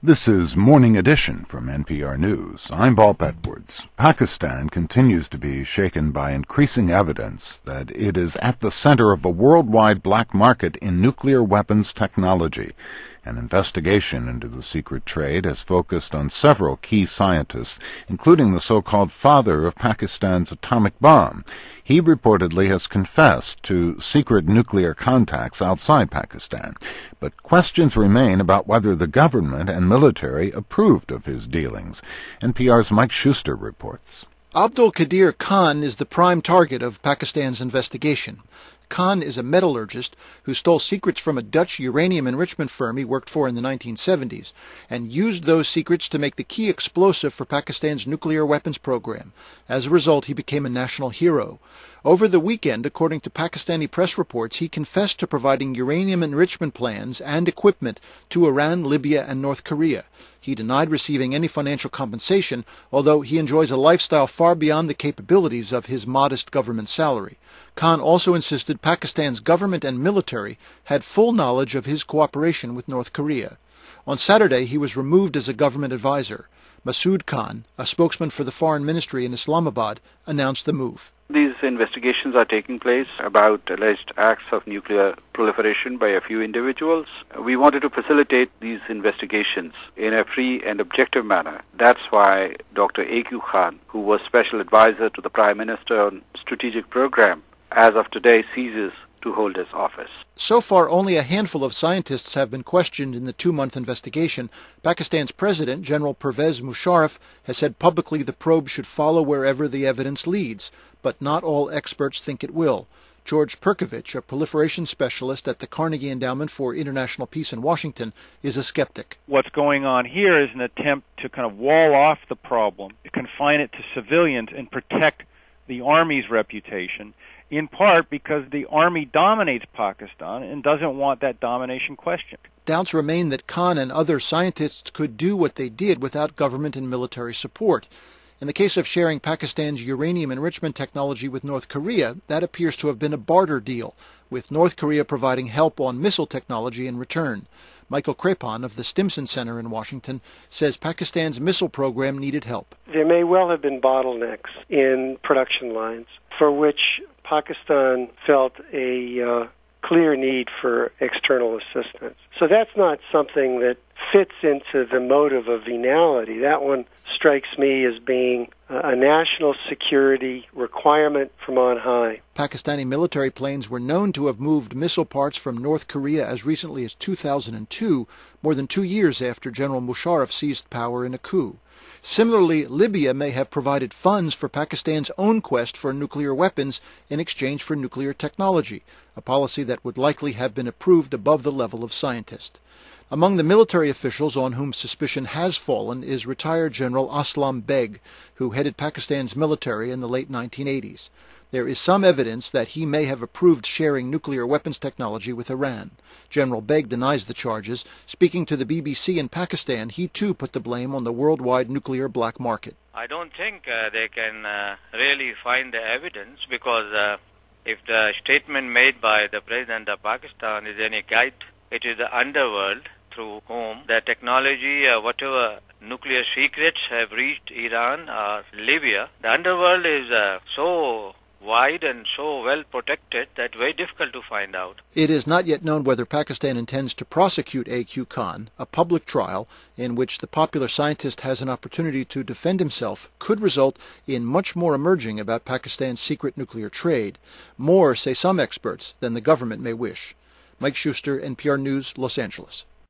This is Morning Edition from NPR News. I'm Bob Edwards. Pakistan continues to be shaken by increasing evidence that it is at the center of a worldwide black market in nuclear weapons technology. An investigation into the secret trade has focused on several key scientists, including the so-called father of Pakistan's atomic bomb. He reportedly has confessed to secret nuclear contacts outside Pakistan, but questions remain about whether the government and military approved of his dealings. NPR's Mike Schuster reports. Abdul Qadir Khan is the prime target of Pakistan's investigation. Khan is a metallurgist who stole secrets from a Dutch uranium enrichment firm he worked for in the 1970s and used those secrets to make the key explosive for Pakistan's nuclear weapons program. As a result, he became a national hero. Over the weekend, according to Pakistani press reports, he confessed to providing uranium enrichment plans and equipment to Iran, Libya, and North Korea. He denied receiving any financial compensation, although he enjoys a lifestyle far beyond the capabilities of his modest government salary. Khan also insisted Pakistan's government and military had full knowledge of his cooperation with North Korea. On Saturday, he was removed as a government advisor. Masood Khan, a spokesman for the foreign ministry in Islamabad, announced the move. These investigations are taking place about alleged acts of nuclear proliferation by a few individuals. We wanted to facilitate these investigations in a free and objective manner. That's why Dr. A.Q. Khan, who was special advisor to the Prime Minister on strategic program, as of today ceases to hold his office. So far, only a handful of scientists have been questioned in the 2-month investigation. Pakistan's president, General Pervez Musharraf, has said publicly the probe should follow wherever the evidence leads, but not all experts think it will. George Perkovich, a proliferation specialist at the Carnegie Endowment for International Peace in Washington, is a skeptic. What's going on here is an attempt to kind of wall off the problem, to confine it to civilians and protect the Army's reputation, in part because the Army dominates Pakistan and doesn't want that domination questioned. Doubts remain that Khan and other scientists could do what they did without government and military support. In the case of sharing Pakistan's uranium enrichment technology with North Korea, that appears to have been a barter deal, with North Korea providing help on missile technology in return. Michael Crepon of the Stimson Center in Washington says Pakistan's missile program needed help. There may well have been bottlenecks in production lines for which Pakistan felt a clear need for external assistance. So that's not something that fits into the motive of venality. That one strikes me as being a national security requirement from on high. Pakistani military planes were known to have moved missile parts from North Korea as recently as 2002, more than 2 years after General Musharraf seized power in a coup. Similarly, Libya may have provided funds for Pakistan's own quest for nuclear weapons in exchange for nuclear technology, a policy that would likely have been approved above the level of scientist. Among the military officials on whom suspicion has fallen is retired General Aslam Beg, who headed Pakistan's military in the late 1980s. There is some evidence that he may have approved sharing nuclear weapons technology with Iran. General Beg denies the charges. Speaking to the BBC in Pakistan, he too put the blame on the worldwide nuclear black market. I don't think they can really find the evidence because if the statement made by the President of Pakistan is any guide, it is the underworld through whom the technology, whatever nuclear secrets have reached Iran or Libya. The underworld is so wide and so well protected that very difficult to find out. It is not yet known whether Pakistan intends to prosecute A.Q. Khan. A public trial in which the popular scientist has an opportunity to defend himself could result in much more emerging about Pakistan's secret nuclear trade. More, say some experts, than the government may wish. Mike Schuster, NPR News, Los Angeles.